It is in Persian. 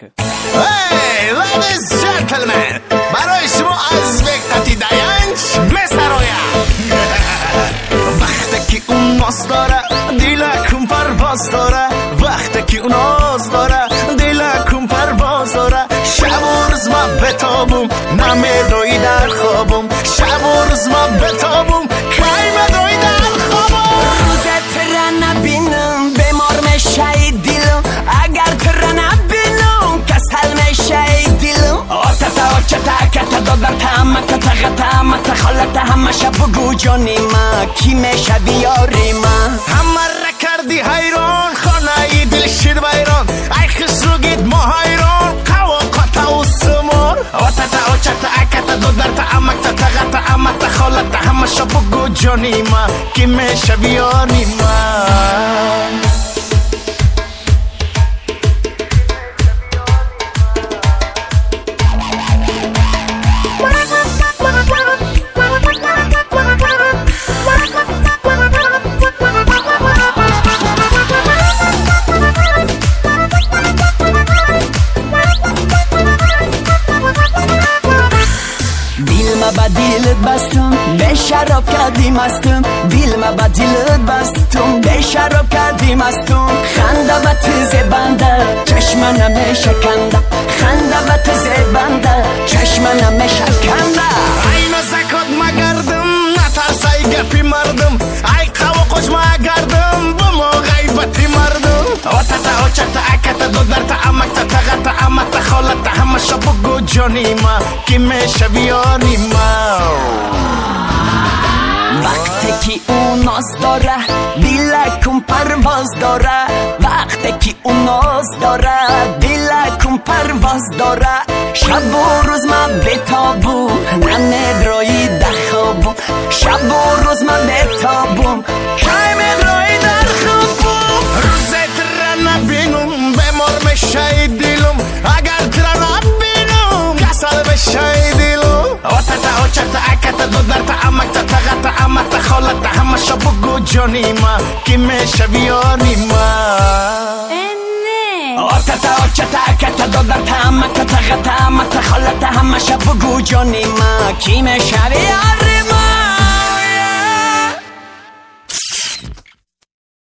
Hey, ladies and gentlemen, برای شما از وقتی داینج میسرایم. وقتی که اون ناز داره دلکم پرواز داره، وقتی که اون ناز داره دلکم پرواز داره. شب و روز من بتابم نمیدوی در خوابم، شب و روز من بتابم کی میدوی در خوابم. روزت را نبینم بیمار میشه دلم، اگر تو را نبینم کسل میشه دلم. آتتا آچتا کتا دادر تامت تغتا خالت همه شب بگو جانی ما کی میشه بیاری ما. همه را کردی حیران خانه دل شد بیران، ای خسرو گید ما حیران قوا قطع و سمار. آتتا آچتا کتا دادر تامت تغتا خالت همه شب بگو جانی ما کی میشه بیاری ما. با دیلت بستم به شراب کردی مستم، دیل ما با دیلت بستم به شراب کردی مستم. خنده و تیزه بنده چشم نمیشکنده، خنده و تیزه بنده چشم نمیشکنده. ای نزکات مگردم نترسای گپی مردم، ای قوا خوش مگردم بمو غیبتی مردم. آتتا آچتا اکتا دودر تا امکتا تغتا امتا خالتا همه شب بگو جانی ما کی میشه بیاری ما. وقتی که اون ناز داره دلکم پرواز داره، وقتی که اون ناز داره دلکم پرواز داره. شب و روز من بتابم نمیدروی در خوابم، شب و روز من بتابم کی میدروی در خوابم. روزت را نبینم بیمار میشه دلم، اگر ترا نبینم کسل میشه دلم. آتتا آچتا اکتا دودر تا امکتا تغتا امتا خالتا همه شب بگو جانی ما کی میشه بیاری ما. آتتا آچتا اکتا دودر تا امکتا تغتا امتا خالتا همه شب بگو جانی ما کی میشه بیاری